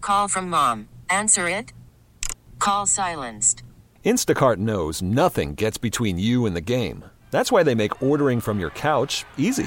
Call from mom. Answer it. Call silenced. Instacart knows nothing gets between you and the game. That's why they make ordering from your couch easy.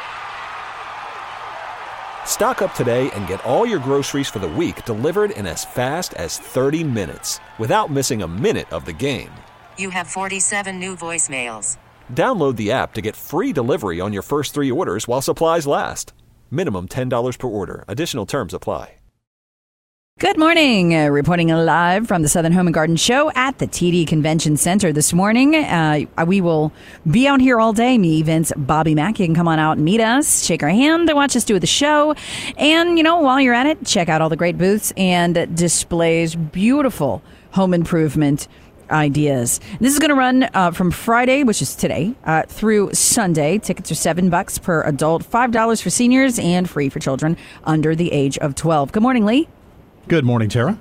Stock up today and get all your groceries for the week delivered in as fast as 30 minutes without missing a minute of the game. You have 47 new voicemails. Download the app to get free delivery on your first 3 orders while supplies last. Minimum $10 per order. Additional terms apply. Good morning. Reporting live from the Southern Home and Garden Show at the TD Convention Center this morning. We will be out here all day. Me, Vince, Bobby Mack. You can come on out and meet us, shake our hand, watch us do the show. And, while you're at it, check out all the great booths and displays. Beautiful home improvement ideas. This is going to run from Friday, which is today, through Sunday. Tickets are $7 per adult, $5 for seniors, and free for children under the age of 12. Good morning, Lee. Good morning, Tara.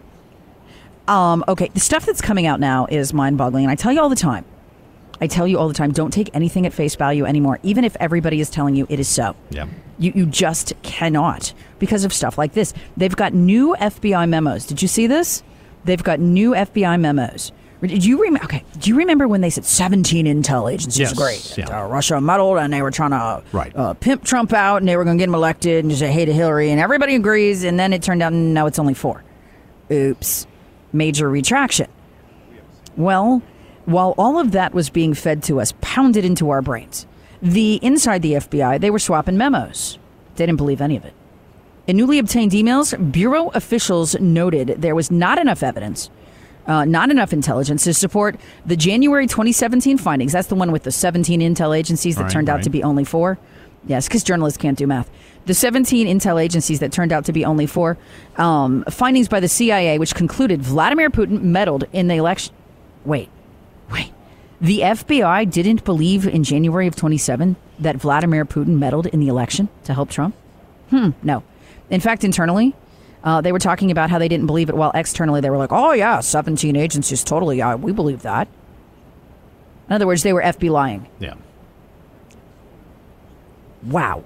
Okay, the stuff that's coming out now is mind-boggling, and I tell you all the time, don't take anything at face value anymore, even if everybody is telling you it is so. Yeah. You just cannot, because of stuff like this. They've got new FBI memos. Did you see this? They've got new FBI memos. Do you remember when they said 17 intel agencies? Yes, Great. yeah. Russia meddled, and they were trying to pimp Trump out, and they were going to get him elected, and just say hey to Hillary, and everybody agrees, and then it turned out, no, it's only 4. Oops. Major retraction. Well, while all of that was being fed to us, pounded into our brains, inside the FBI, they were swapping memos. They didn't believe any of it. In newly obtained emails, Bureau officials noted there was not enough evidence, not enough intelligence to support the January 2017 findings. That's the one with the 17 intel agencies that turned out to be only 4. Yes, because journalists can't do math. The 17 intel agencies that turned out to be only 4. Findings by the CIA, which concluded Vladimir Putin meddled in the election. Wait. The FBI didn't believe in January of 27 that Vladimir Putin meddled in the election to help Trump? No. In fact, internally, they were talking about how they didn't believe it, while externally they were like, oh, yeah, 17 agencies, totally, we believe that. In other words, they were FBI lying. Yeah. Wow.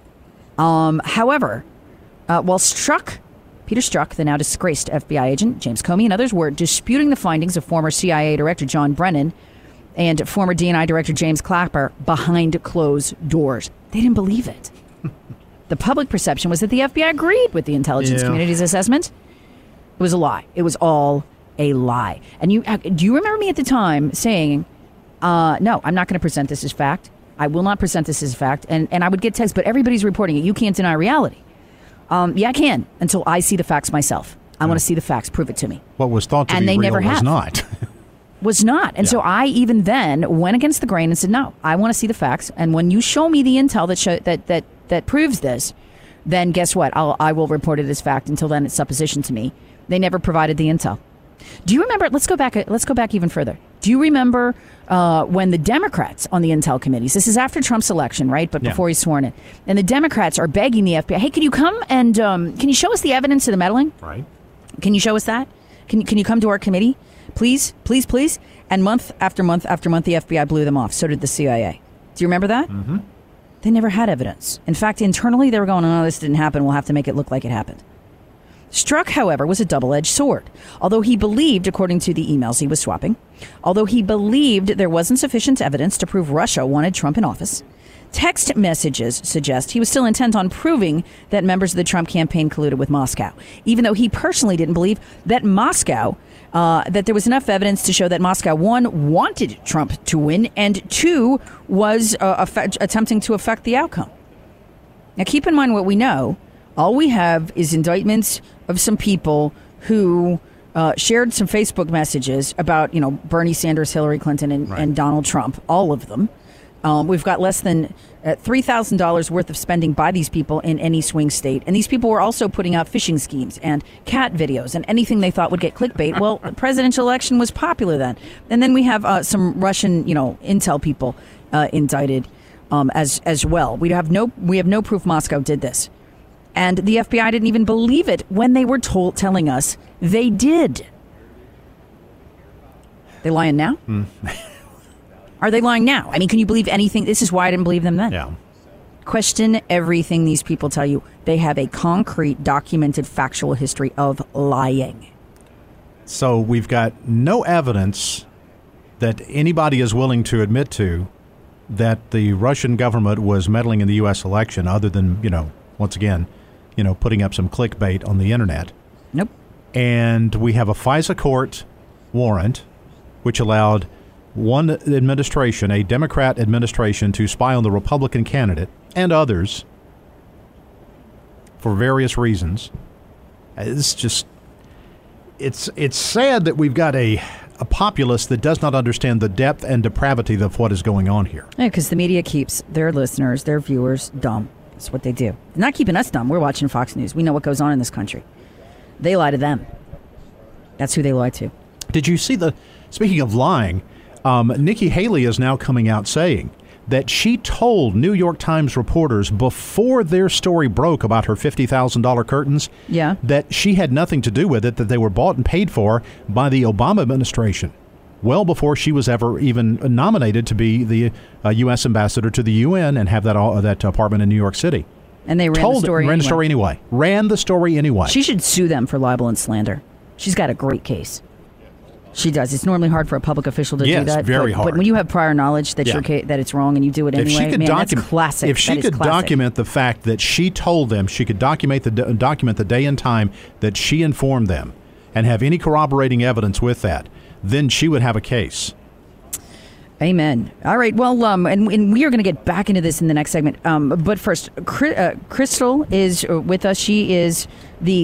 However, while Peter Strzok, the now disgraced FBI agent, James Comey, and others were disputing the findings of former CIA Director John Brennan and former DNI Director James Clapper behind closed doors. They didn't believe it. The public perception was that the FBI agreed with the intelligence community's assessment. It was a lie. It was all a lie. And do you remember me at the time saying, no, I'm not going to present this as fact. I will not present this as fact. And I would get texts, but everybody's reporting it. You can't deny reality. Yeah, I can, until I see the facts myself. I want to see the facts. Prove it to me. What was thought to and be they real never was have. not. Was not. And so I even then went against the grain and said, no, I want to see the facts. And when you show me the intel that proves this, then guess what? I will report it as fact. Until then, it's supposition to me. They never provided the intel. Do you remember? Let's go back even further. Do you remember when the Democrats on the intel committees? This is after Trump's election, right? But before he's sworn in, and the Democrats are begging the FBI, "Hey, can you come and can you show us the evidence of the meddling? Right? Can you show us that? Can you come to our committee, please, please, please?" And month after month after month, the FBI blew them off. So did the CIA. Do you remember that? Mm-hmm. They never had evidence. In fact, internally, they were going, "Oh, this didn't happen. We'll have to make it look like it happened." Strzok, however, was a double-edged sword. Although he believed, according to the emails he was swapping, there wasn't sufficient evidence to prove Russia wanted Trump in office, text messages suggest he was still intent on proving that members of the Trump campaign colluded with Moscow, even though he personally didn't believe that that there was enough evidence to show that Moscow, 1, wanted Trump to win, and 2, was attempting to affect the outcome. Now, keep in mind what we know. All we have is indictments of some people who shared some Facebook messages about, Bernie Sanders, Hillary Clinton, and Donald Trump, all of them. We've got less than $3,000 worth of spending by these people in any swing state. And these people were also putting out phishing schemes and cat videos and anything they thought would get clickbait. Well, the presidential election was popular then. And then we have some Russian, intel people indicted as well. We have no proof Moscow did this. And the FBI didn't even believe it when they were telling us they did. They lying now? Are they lying now? I mean, can you believe anything? This is why I didn't believe them then. Yeah. Question everything these people tell you. They have a concrete, documented, factual history of lying. So we've got no evidence that anybody is willing to admit to that the Russian government was meddling in the U.S. election, other than, once again, putting up some clickbait on the internet. Nope. And we have a FISA court warrant, which allowed one administration, a Democrat administration, to spy on the Republican candidate and others for various reasons. It's just, it's sad that we've got a populace that does not understand the depth and depravity of what is going on here. Yeah, because the media keeps their listeners, their viewers, dumb. That's what they do. They're not keeping us dumb. We're watching Fox News. We know what goes on in this country. They lie to them. That's who they lie to. Did you see speaking of lying, Nikki Haley is now coming out saying that she told New York Times reporters before their story broke about her $50,000 curtains that she had nothing to do with it, that they were bought and paid for by the Obama administration, well before she was ever even nominated to be the U.S. ambassador to the UN and have that apartment in New York City. And they ran the story anyway. Ran the story anyway. She should sue them for libel and slander. She's got a great case. She does. It's normally hard for a public official to do that. Yes, very hard. But when you have prior knowledge that that it's wrong and you do it anyway, that's classic. If she could document the fact that she told them, she could document the day and time that she informed them and have any corroborating evidence with that, then she would have a case. Amen. All right. Well, and we are going to get back into this in the next segment. But first, Crystal is with us. She is the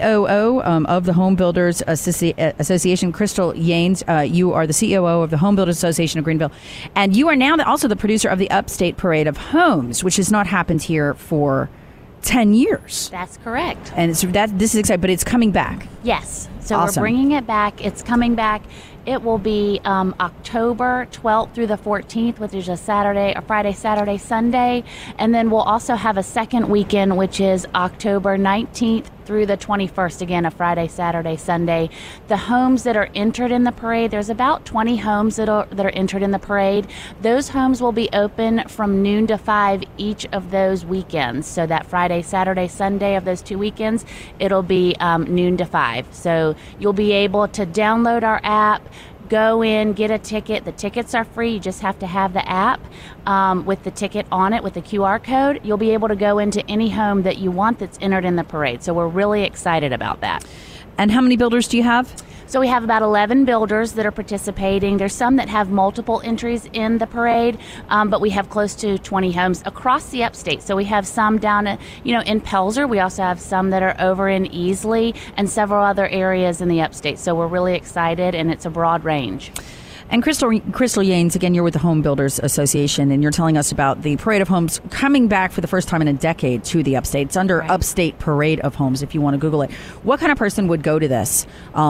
COO of the Home Builders Association. Crystal Yanes, you are the COO of the Home Builders Association of Greenville. And you are now also the producer of the Upstate Parade of Homes, which has not happened here for 10 years. That's correct. And this is exciting, but it's coming back. Yes. So awesome. We're bringing it back. It's coming back. It will be October 12th through the 14th, which is a Friday, Saturday, Sunday. And then we'll also have a second weekend, which is October 19th through the 21st, again, a Friday, Saturday, Sunday. The homes that are entered in the parade, there's about 20 homes that are entered in the parade. Those homes will be open from noon to 5 each of those weekends. So that Friday, Saturday, Sunday of those 2 weekends, it'll be noon to 5. So you'll be able to download our app, go in, get a ticket. The tickets are free. You just have to have the app with the ticket on it with the QR code. You'll be able to go into any home that you want that's entered in the parade. So we're really excited about that. And how many builders do you have? So we have about 11 builders that are participating. There's some that have multiple entries in the parade, but we have close to 20 homes across the upstate. So we have some down in Pelzer. We also have some that are over in Easley and several other areas in the upstate. So we're really excited, and it's a broad range. And Crystal Yanes, again, you're with the Home Builders Association, and you're telling us about the Parade of Homes coming back for the first time in a decade to the upstate. It's under Upstate Parade of Homes, if you want to Google it. What kind of person would go to this?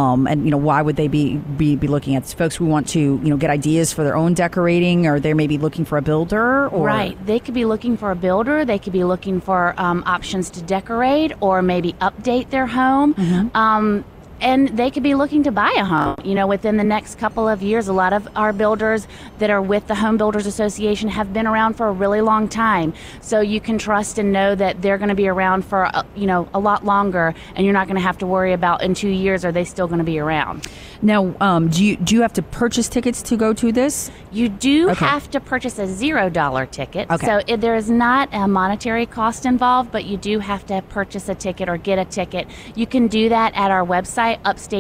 And why would they be looking at folks who want to get ideas for their own decorating, or they're maybe looking for a builder? Or? Right. They could be looking for a builder. They could be looking for options to decorate or maybe update their home. Mm-hmm. And they could be looking to buy a home, within the next couple of years. A lot of our builders that are with the Home Builders Association have been around for a really long time. So you can trust and know that they're going to be around for, a lot longer, and you're not going to have to worry about in 2 years, are they still going to be around? Now, do you have to purchase tickets to go to this? You do have to purchase a $0 ticket. Okay. So there is not a monetary cost involved, but you do have to purchase a ticket or get a ticket. You can do that at our website,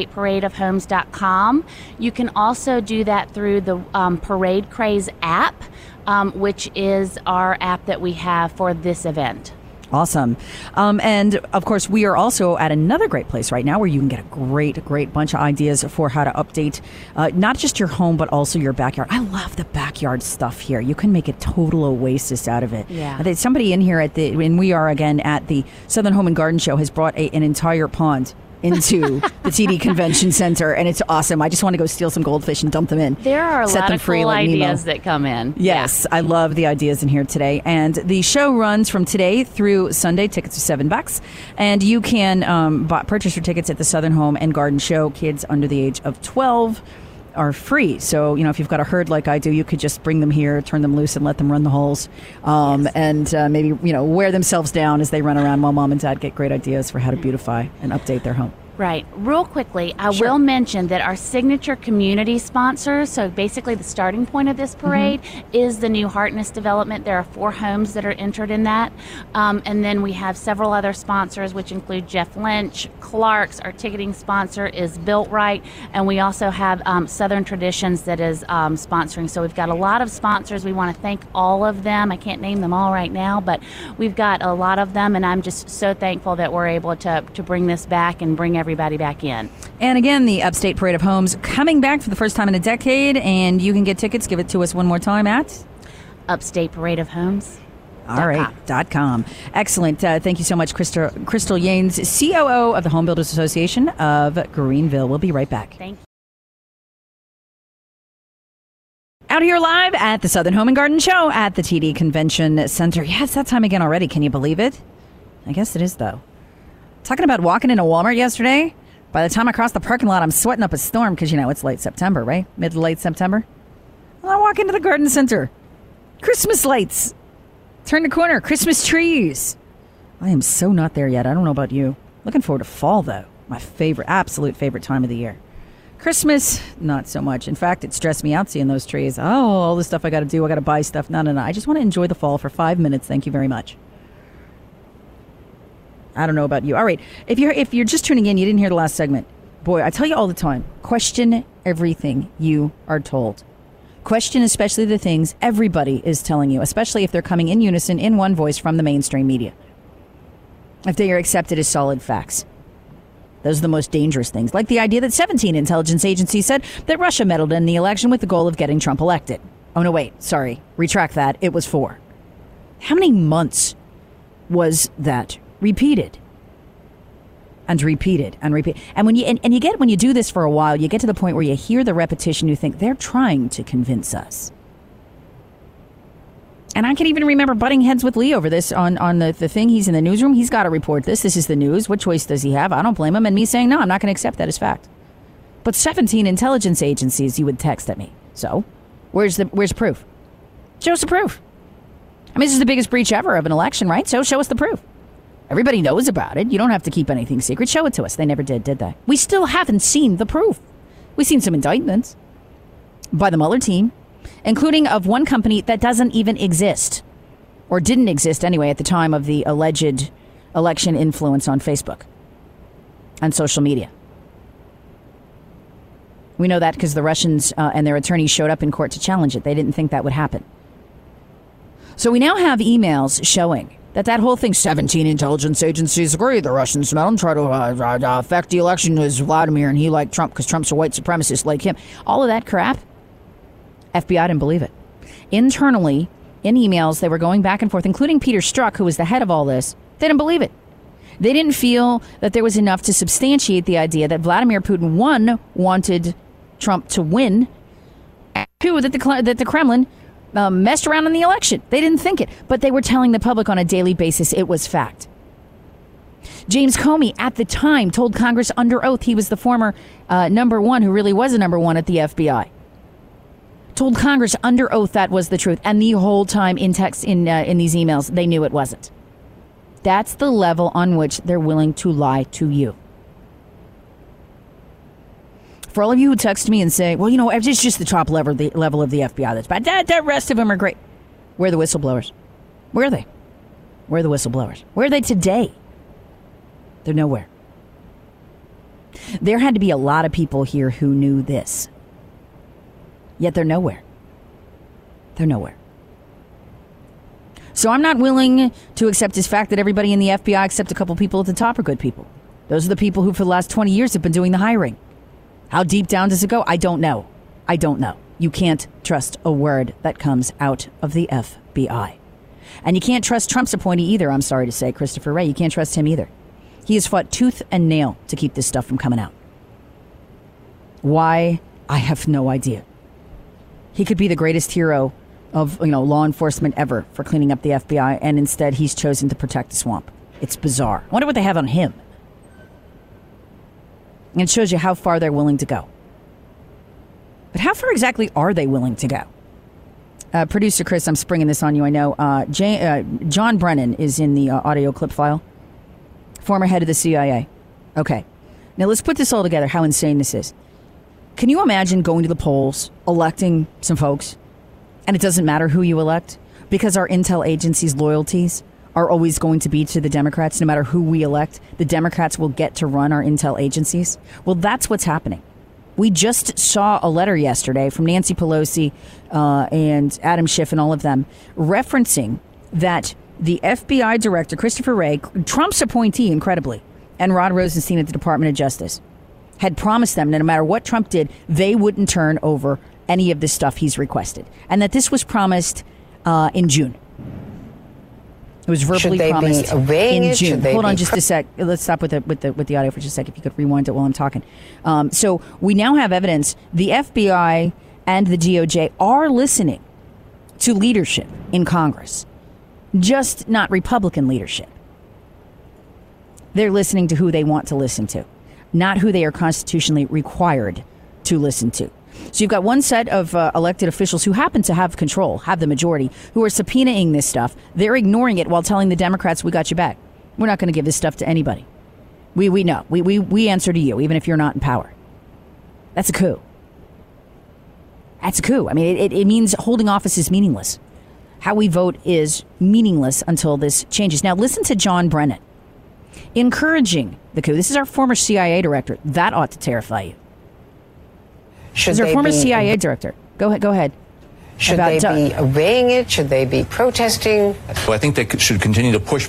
upstateparadeofhomes.com. You can also do that through the Parade Craze app, which is our app that we have for this event. Awesome. And of course, we are also at another great place right now where you can get a great bunch of ideas for how to update not just your home, but also your backyard. I love the backyard stuff here. You can make a total oasis out of it. Yeah. There's somebody in here and we are again at the Southern Home and Garden Show, has brought an entire pond into the TD Convention Center, and it's awesome. I just want to go steal some goldfish and dump them in. There are a lot of cool ideas that come in. Yes, I love the ideas in here today. And the show runs from today through Sunday. Tickets are $7, and you can purchase your tickets at the Southern Home and Garden Show. Kids under the age of 12 are free. So, if you've got a herd like I do, you could just bring them here, turn them loose, and let them run the holes. And maybe, wear themselves down as they run around while mom and dad get great ideas for how to beautify and update their home. Right. Real quickly, I will mention that our signature community sponsors, so basically the starting point of this parade, is the new Hartness development. There are 4 homes that are entered in that. And then we have several other sponsors, which include Jeff Lynch, Clark's. Our ticketing sponsor is Built Right. And we also have Southern Traditions that is sponsoring. So we've got a lot of sponsors. We want to thank all of them. I can't name them all right now, but we've got a lot of them. And I'm just so thankful that we're able to bring this back and bring everybody back in. And again, the Upstate Parade of Homes coming back for the first time in a decade, and you can get tickets. Give it to us one more time at Upstate Parade of Homes. All right, .com. Excellent. Thank you so much, Crystal Yanes, COO of the Home Builders Association of Greenville. We'll be right back. Thank you. Out here live at the Southern Home and Garden Show at the TD Convention Center. Yeah, it's that time again already. Can you believe it? I guess it is, though. Talking about walking into Walmart yesterday. By the time I crossed the parking lot, I'm sweating up a storm because, it's late September, right? Mid to late September. And I walk into the garden center. Christmas lights. Turn the corner. Christmas trees. I am so not there yet. I don't know about you. Looking forward to fall, though. My absolute favorite time of the year. Christmas, not so much. In fact, it stressed me out seeing those trees. Oh, all the stuff I got to do. I got to buy stuff. No. I just want to enjoy the fall for 5 minutes. Thank you very much. I don't know about you. All right. If you're just tuning in, you didn't hear the last segment. Boy, I tell you all the time, question everything you are told. Question especially the things everybody is telling you, especially if they're coming in unison in one voice from the mainstream media. If they are accepted as solid facts. Those are the most dangerous things, like the idea that 17 intelligence agencies said that Russia meddled in the election with the goal of getting Trump elected. Oh, no, wait. Sorry. Retract that. It was 4. How many months was that repeated and repeated and repeated? And when you do this for a while, you get to the point where you hear the repetition, you think they're trying to convince us. And I can even remember butting heads with Lee over this on the thing. He's in the newsroom. He's got to report this. This is the news. What choice does he have? I don't blame him. And me saying, no, I'm not going to accept that as fact. But 17 intelligence agencies, you would text at me. So where's proof? Show us the proof. I mean, this is the biggest breach ever of an election, right? So show us the proof. Everybody knows about it. You don't have to keep anything secret. Show it to us. They never did they? We still haven't seen the proof. We've seen some indictments by the Mueller team, including of one company that doesn't even exist, or didn't exist anyway at the time of the alleged election influence on Facebook and social media. We know that because the Russians and their attorneys showed up in court to challenge it. They didn't think that would happen. So we now have emails showing that whole thing, 17 intelligence agencies agree the Russians meddled and try to affect the election is Vladimir, and he liked Trump because Trump's a white supremacist like him. All of that crap, FBI didn't believe it. Internally, in emails, they were going back and forth, including Peter Strzok, who was the head of all this. They didn't believe it. They didn't feel that there was enough to substantiate the idea that Vladimir Putin, 1, wanted Trump to win, and 2, that the Kremlin messed around in the election. They didn't think it, but they were telling the public on a daily basis it was fact. James Comey, at the time, told Congress under oath he was the former number 1 who really was a number 1 at the FBI. Told Congress under oath that was the truth, and the whole time in text in these emails, they knew it wasn't. That's the level on which they're willing to lie to you. For all of you who text me and say, well, it's just the top level of the FBI that's bad. The rest of them are great. Where are the whistleblowers? Where are they? Where are the whistleblowers? Where are they today? They're nowhere. There had to be a lot of people here who knew this. Yet they're nowhere. They're nowhere. So I'm not willing to accept this fact that everybody in the FBI except a couple people at the top are good people. Those are the people who for the last 20 years have been doing the hiring. How deep down does it go? I don't know. You can't trust a word that comes out of the FBI. And you can't trust Trump's appointee either, I'm sorry to say, Christopher Wray. You can't trust him either. He has fought tooth and nail to keep this stuff from coming out. Why? I have no idea. He could be the greatest hero of law enforcement ever for cleaning up the FBI, and instead he's chosen to protect the swamp. It's bizarre. I wonder what they have on him. And it shows you how far they're willing to go. But how far exactly are they willing to go? Producer Chris, I'm springing this on you, I know. John Brennan is in the audio clip file. Former head of the CIA. Okay. Now let's put this all together, how insane this is. Can you imagine going to the polls, electing some folks, and it doesn't matter who you elect? Because our intel agency's loyalties are always going to be to the Democrats. No matter who we elect, the Democrats will get to run our intel agencies. Well, that's what's happening. We just saw a letter yesterday from Nancy Pelosi and Adam Schiff and all of them referencing that the FBI director, Christopher Wray, Trump's appointee, incredibly, and Rod Rosenstein at the Department of Justice, had promised them that no matter what Trump did, they wouldn't turn over any of the stuff he's requested. And that this was promised in June. It was verbally promised in June. Hold on just a sec. Let's stop with the audio for just a sec. If you could rewind it while I'm talking. So we now have evidence the FBI and the DOJ are listening to leadership in Congress, just not Republican leadership. They're listening to who they want to listen to, not who they are constitutionally required to listen to. So you've got one set of elected officials who happen to have control, have the majority, who are subpoenaing this stuff. They're ignoring it while telling the Democrats, we got your back. We're not going to give this stuff to anybody. We know. We answer to you, even if you're not in power. That's a coup. That's a coup. I mean, it means holding office is meaningless. How we vote is meaningless until this changes. Now, listen to John Brennan encouraging the coup. This is our former CIA director. That ought to terrify you. This is our former CIA director. Go ahead. Should they be obeying it? Should they be protesting? So I think they should continue to push.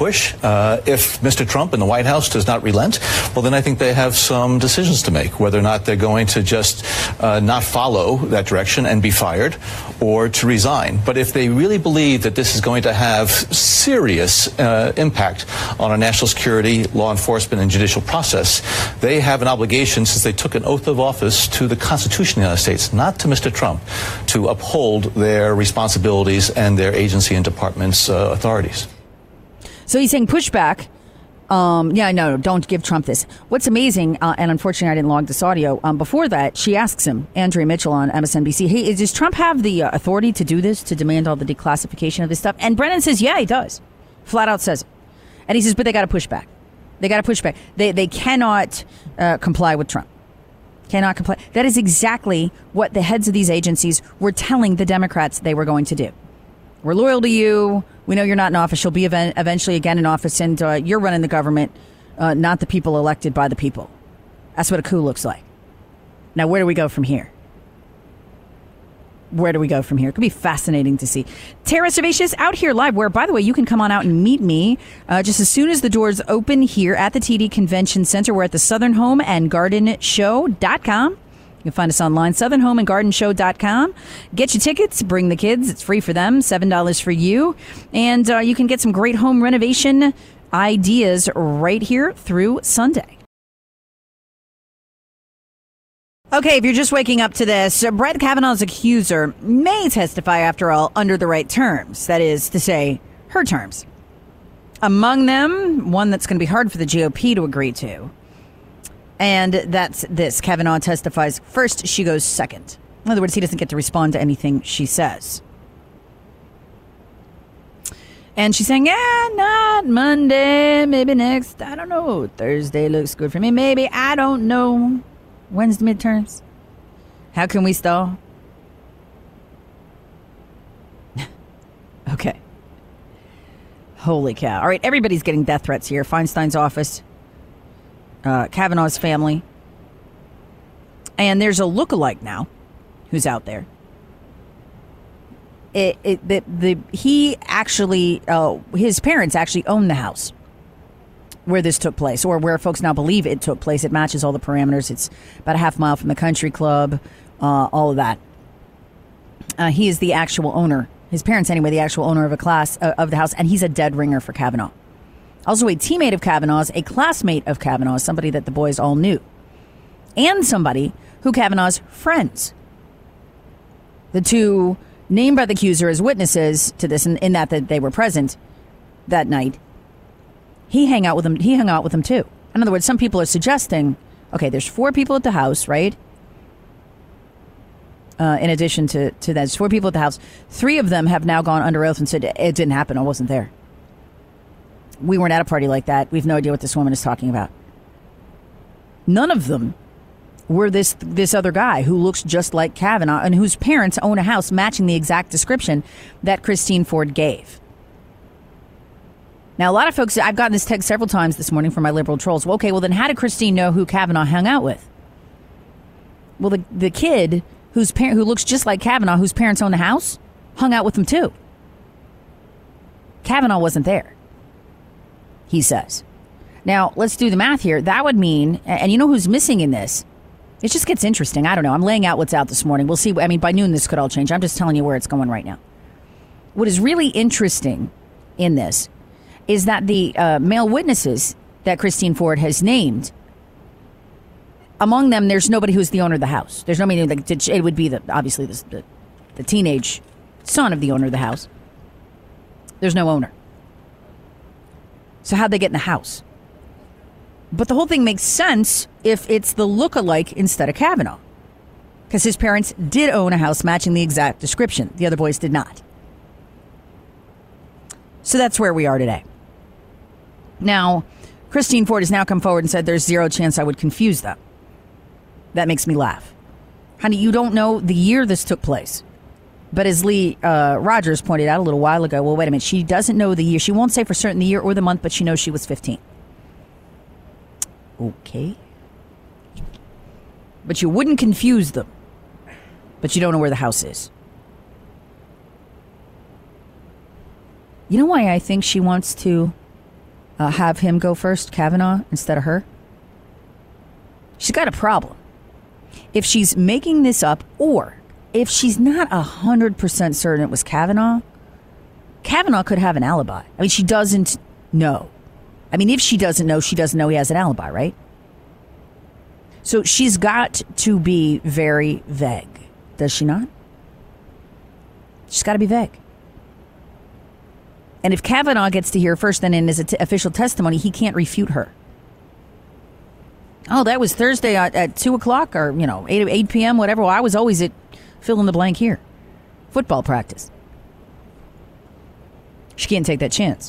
If Mr. Trump in the White House does not relent, well, then I think they have some decisions to make, whether or not they're going to just not follow that direction and be fired or to resign. But if they really believe that this is going to have serious impact on our national security, law enforcement, and judicial process, they have an obligation, since they took an oath of office to the Constitution of the United States, not to Mr. Trump, to uphold their responsibilities and their agency and department's authorities. So he's saying pushback. No, don't give Trump this. What's amazing, and unfortunately I didn't log this audio, before that, she asks him, Andrea Mitchell on MSNBC, hey, does Trump have the authority to do this, to demand all the declassification of this stuff? And Brennan says, yeah, he does. Flat out says it. And he says, but they got to push back. They got to push back. They cannot comply with Trump. Cannot comply. That is exactly what the heads of these agencies were telling the Democrats they were going to do. We're loyal to you. We know you're not in office. You'll be eventually again in office, and you're running the government, not the people elected by the people. That's what a coup looks like. Now, where do we go from here? Where do we go from here? It could be fascinating to see. Tara Servatius out here live, where, by the way, you can come on out and meet me just as soon as the doors open here at the TD Convention Center. We're at the Southern Home and Garden Show.com. You can find us online, southernhomeandgardenshow.com. Get your tickets, bring the kids. It's free for them, $7 for you. And you can get some great home renovation ideas right here through Sunday. Okay, if you're just waking up to this, Brett Kavanaugh's accuser may testify, after all, under the right terms. That is to say, her terms. Among them, one that's going to be hard for the GOP to agree to. And that's this. Kavanaugh testifies first, she goes second. In other words, he doesn't get to respond to anything she says. And she's saying, yeah, not Monday, maybe next, I don't know. Thursday looks good for me. Maybe, I don't know. When's the midterms? How can we stall? Okay. Holy cow. All right, everybody's getting death threats here. Feinstein's office, Kavanaugh's family. And there's a lookalike now who's out there. He actually, his parents actually own the house where this took place, or where folks now believe it took place. It matches all the parameters. It's about a half mile from the country club, all of that. He is the actual owner, his parents anyway, the actual owner of a class of the house, and he's a dead ringer for Kavanaugh. Also a teammate of Kavanaugh's, a classmate of Kavanaugh's, somebody that the boys all knew, and somebody who Kavanaugh's friends. The two named by the accuser as witnesses to this, in that they were present that night. He hung out with them too. In other words, some people are suggesting, okay, there's 4 people at the house, right? in addition to that. There's 4 people at the house. 3 of them have now gone under oath and said, it didn't happen. I wasn't there. We weren't at a party like that. We have no idea what this woman is talking about. None of them were this other guy who looks just like Kavanaugh and whose parents own a house matching the exact description that Christine Ford gave. Now, a lot of folks, I've gotten this text several times this morning from my liberal trolls. Well, okay, well, then how did Christine know who Kavanaugh hung out with? Well, the kid who looks just like Kavanaugh, whose parents own the house, hung out with him too. Kavanaugh wasn't there, he says. Now, let's do the math here. That would mean, and you know who's missing in this? It just gets interesting. I don't know. I'm laying out what's out this morning. We'll see. I mean, by noon, this could all change. I'm just telling you where it's going right now. What is really interesting in this is that the male witnesses that Christine Ford has named, among them, there's nobody who's the owner of the house. There's nobody, it would be obviously the teenage son of the owner of the house. There's no owner. So how'd they get in the house? But the whole thing makes sense if it's the look-alike instead of Kavanaugh. Because his parents did own a house matching the exact description. The other boys did not. So that's where we are today. Now, Christine Ford has now come forward and said there's zero chance I would confuse them. That makes me laugh. Honey, you don't know the year this took place. But as Lee Rogers pointed out a little while ago, well, wait a minute, she doesn't know the year. She won't say for certain the year or the month, but she knows she was 15. Okay. But you wouldn't confuse them. But you don't know where the house is. You know why I think she wants to have him go first, Kavanaugh, instead of her? She's got a problem. If she's making this up, or if she's not 100% certain it was Kavanaugh, Kavanaugh could have an alibi. I mean, she doesn't know. I mean, if she doesn't know he has an alibi, right? So she's got to be very vague. Does she not? She's got to be vague. And if Kavanaugh gets to hear first, then in his official testimony, he can't refute her. Oh, that was Thursday at 2 o'clock or, 8 p.m., whatever. Well, I was always at fill in the blank here. Football practice. She can't take that chance.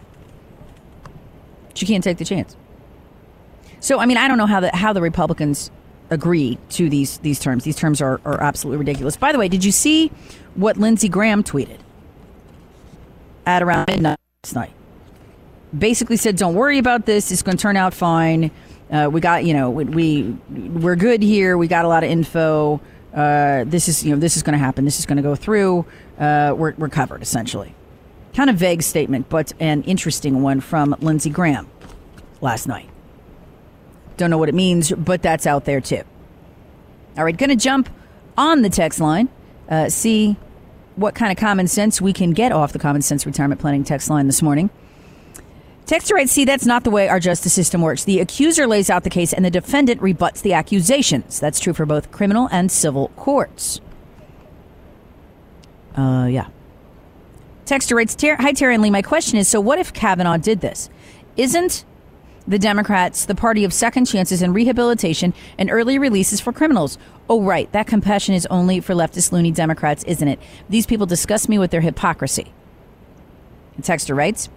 She can't take the chance. So, I mean, I don't know how the Republicans agree to these terms. These terms are absolutely ridiculous. By the way, did you see what Lindsey Graham tweeted at around midnight last night? Basically said, don't worry about this. It's going to turn out fine. We got, we're good here. We got a lot of info. This is going to happen. This is going to go through. We're covered, essentially. Kind of vague statement, but an interesting one from Lindsey Graham last night. Don't know what it means, but that's out there too. All right, going to jump on the text line, see what kind of common sense we can get off the Common Sense Retirement Planning text line this morning. Texter writes, see, that's not the way our justice system works. The accuser lays out the case and the defendant rebuts the accusations. That's true for both criminal and civil courts. Yeah. Texter writes, hi, Terry and Lee. My question is, so what if Kavanaugh did this? Isn't the Democrats the party of second chances and rehabilitation and early releases for criminals? Oh, right. That compassion is only for leftist loony Democrats, isn't it? These people disgust me with their hypocrisy. And Texter writes,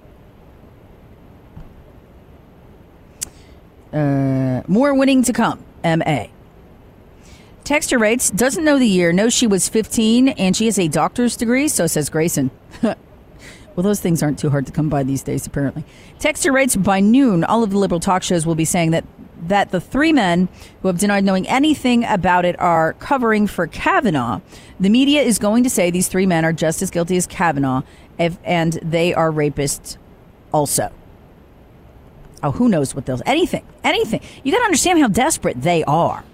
more winning to come, M.A. Texter writes, doesn't know the year, knows she was 15, and she has a doctor's degree, so says Grayson. Well, those things aren't too hard to come by these days, apparently. Texter writes, by noon, all of the liberal talk shows will be saying that the 3 men who have denied knowing anything about it are covering for Kavanaugh. The media is going to say these 3 men are just as guilty as Kavanaugh, and they are rapists also. Oh, who knows what they'll... Anything. You got to understand how desperate they are.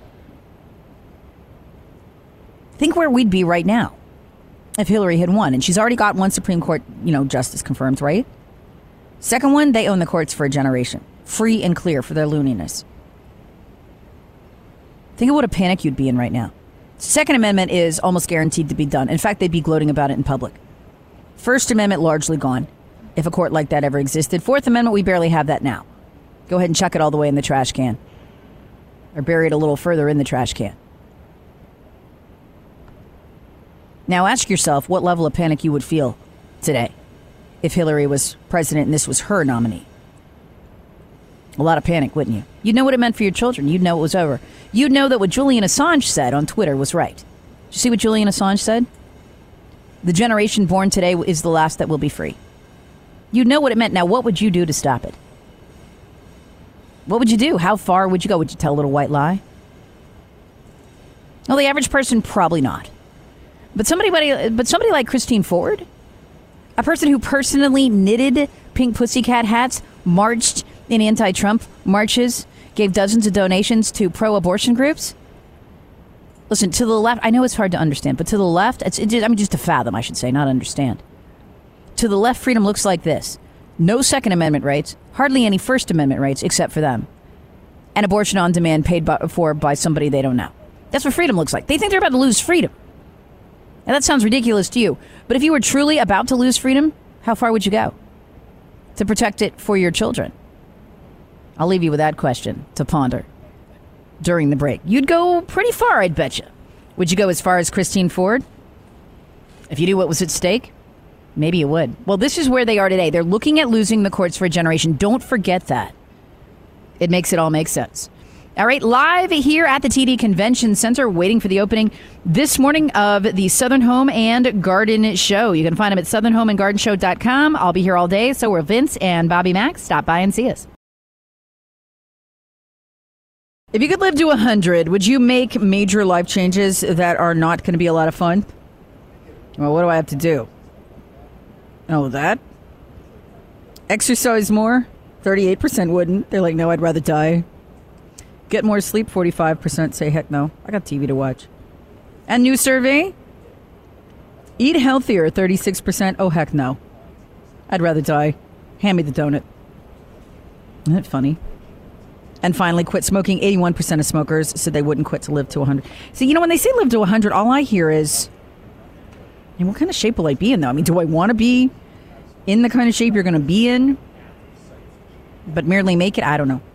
Think where we'd be right now if Hillary had won. And she's already got one Supreme Court, justice confirmed, right? Second one, they own the courts for a generation. Free and clear for their looniness. Think of what a panic you'd be in right now. Second Amendment is almost guaranteed to be done. In fact, they'd be gloating about it in public. First Amendment largely gone, if a court like that ever existed. Fourth Amendment, we barely have that now. Go ahead and chuck it all the way in the trash can. Or bury it a little further in the trash can. Now ask yourself what level of panic you would feel today if Hillary was president and this was her nominee. A lot of panic, wouldn't you? You'd know what it meant for your children. You'd know it was over. You'd know that what Julian Assange said on Twitter was right. Did you see what Julian Assange said? The generation born today is the last that will be free. You'd know what it meant. Now, what would you do to stop it? What would you do? How far would you go? Would you tell a little white lie? Well, the average person, probably not. But somebody like Christine Ford, a person who personally knitted pink pussycat hats, marched in anti-Trump marches, gave dozens of donations to pro-abortion groups. Listen, to the left, I know it's hard to understand, but to the left, just to fathom, I should say, not understand. To the left, freedom looks like this. No Second Amendment rights, hardly any First Amendment rights except for them. And abortion on demand paid for by somebody they don't know. That's what freedom looks like. They think they're about to lose freedom. And that sounds ridiculous to you. But if you were truly about to lose freedom, how far would you go to protect it for your children? I'll leave you with that question to ponder during the break. You'd go pretty far, I'd bet you. Would you go as far as Christine Ford? If you knew what was at stake? Maybe you would. Well, this is where they are today. They're looking at losing the courts for a generation. Don't forget that. It makes it all make sense. All right, live here at the TD Convention Center, waiting for the opening this morning of the Southern Home and Garden Show. You can find them at southernhomeandgardenshow.com. I'll be here all day. So will Vince and Bobby Mack. Stop by and see us. If you could live to 100, would you make major life changes that are not going to be a lot of fun? Well, what do I have to do? Oh, that? Exercise more? 38% wouldn't. They're like, no, I'd rather die. Get more sleep? 45% say, heck no. I got TV to watch. And new survey? Eat healthier? 36%. Oh, heck no. I'd rather die. Hand me the donut. Isn't that funny? And finally, quit smoking. 81% of smokers said they wouldn't quit to live to 100. See, when they say live to 100, all I hear is, what kind of shape will I be in, though? I mean, do I want to be in the kind of shape you're going to be in, but merely make it? I don't know.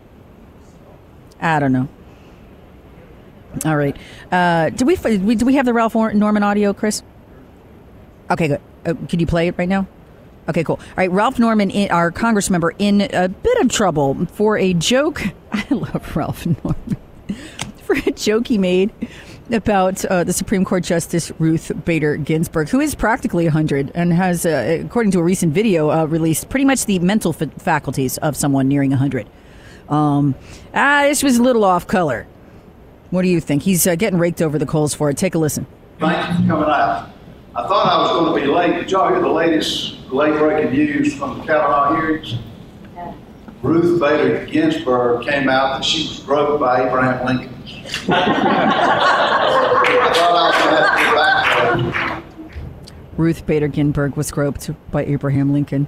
All right. Do we have the Ralph Norman audio, Chris? Okay, good. Can you play it right now? Okay, cool. All right, Ralph Norman, our Congress member, in a bit of trouble for a joke. I love Ralph Norman. For a joke he made about the Supreme Court Justice Ruth Bader Ginsburg, who is practically 100 and has, according to a recent video released, pretty much the mental faculties of someone nearing 100. This was a little off color. What do you think? He's getting raked over the coals for it. Take a listen. Thank you for coming out. I thought I was going to be late. Did y'all hear the latest late-breaking news from the Kavanaugh hearings? Yeah. Ruth Bader Ginsburg came out that she was groped by Abraham Lincoln. I thought I was going to have to get back to that. Ruth Bader Ginsburg was groped by Abraham Lincoln.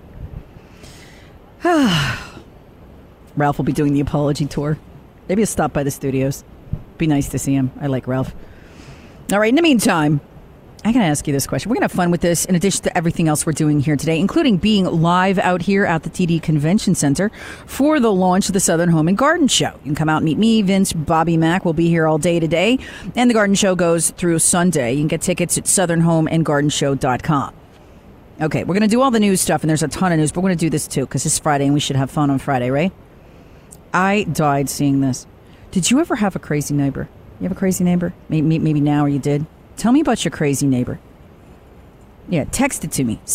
Ralph will be doing the apology tour. Maybe a stop by the studios. Be nice to see him. I like Ralph. All right, in the meantime, I got to ask you this question. We're going to have fun with this in addition to everything else we're doing here today, including being live out here at the TD Convention Center for the launch of the Southern Home and Garden Show. You can come out and meet me, Vince, Bobby Mack. We'll be here all day today. And the garden show goes through Sunday. You can get tickets at southernhomeandgardenshow.com. Okay, we're going to do all the news stuff, and there's a ton of news, but we're going to do this too because it's Friday and we should have fun on Friday, right? I died seeing this. Did you ever have a crazy neighbor? You have a crazy neighbor? Maybe now, or you did? Tell me about your crazy neighbor. Yeah, text it to me.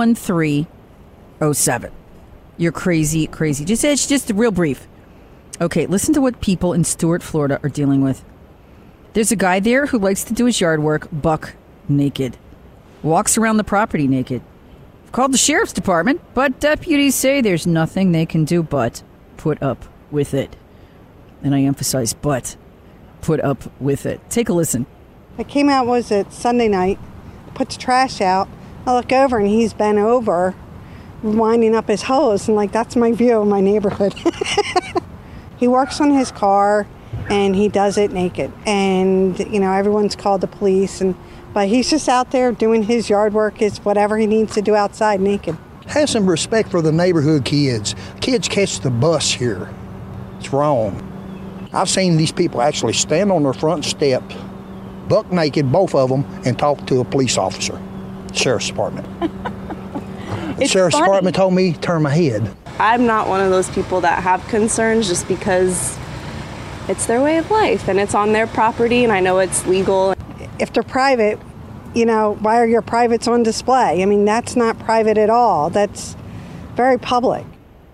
71307. You're crazy. It's just real brief. Okay, listen to what people in Stuart, Florida are dealing with. There's a guy there who likes to do his yard work buck naked. Walks around the property naked. I've called the sheriff's department, but deputies say there's nothing they can do but put up with it. And I emphasize but put up with it. Take a listen. I came out, was it Sunday night, put the trash out. I look over and he's bent over, winding up his hose, and that's my view of my neighborhood. He works on his car and he does it naked. And, everyone's called the police, but he's just out there doing his yard work, is whatever he needs to do outside naked. Have some respect for the neighborhood kids. Kids catch the bus here. It's wrong. I've seen these people actually stand on their front step buck naked, both of them, and talked to a police officer, sheriff's department. The sheriff's department told me to turn my head. I'm not one of those people that have concerns just because it's their way of life and it's on their property and I know it's legal. If they're private, why are your privates on display? I mean, that's not private at all. That's very public.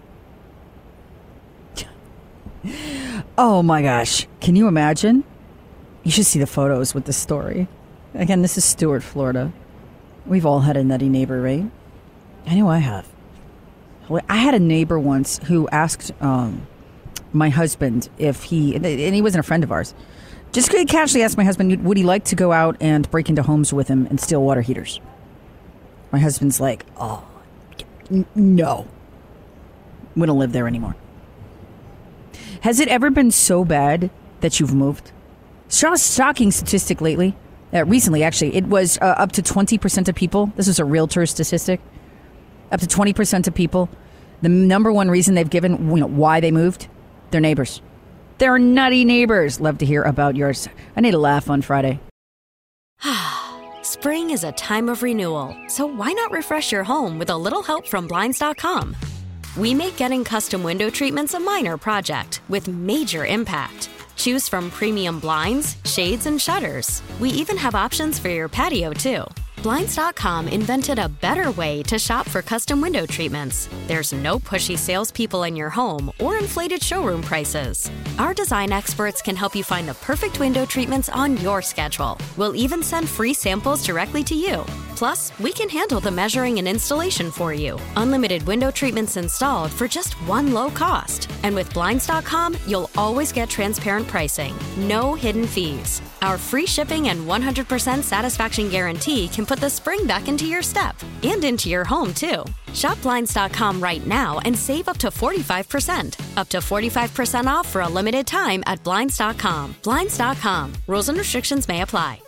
Oh my gosh. Can you imagine? You should see the photos with this story. Again, this is Stuart, Florida. We've all had a nutty neighbor, right? I know I have. I had a neighbor once who asked my husband if and he wasn't a friend of ours, just casually asked my husband, would he like to go out and break into homes with him and steal water heaters? My husband's like, oh, no. We don't live there anymore. Has it ever been so bad that you've moved? Shocking statistic lately. Recently, actually, it was up to 20% of people. This is a realtor statistic. Up to 20% of people, the number one reason they've given why they moved, their neighbors. They're nutty neighbors. Love to hear about yours. I need a laugh on Friday. Spring is a time of renewal, so why not refresh your home with a little help from Blinds.com? We make getting custom window treatments a minor project with major impact. Choose from premium blinds, shades, and shutters. We even have options for your patio, too. Blinds.com invented a better way to shop for custom window treatments. There's no pushy salespeople in your home or inflated showroom prices. Our design experts can help you find the perfect window treatments on your schedule. We'll even send free samples directly to you. Plus, we can handle the measuring and installation for you. Unlimited window treatments installed for just one low cost. And with Blinds.com, you'll always get transparent pricing. No hidden fees. Our free shipping and 100% satisfaction guarantee can put the spring back into your step and into your home, too. Shop Blinds.com right now and save up to 45%. Up to 45% off for a limited time at Blinds.com. Blinds.com. Rules and restrictions may apply.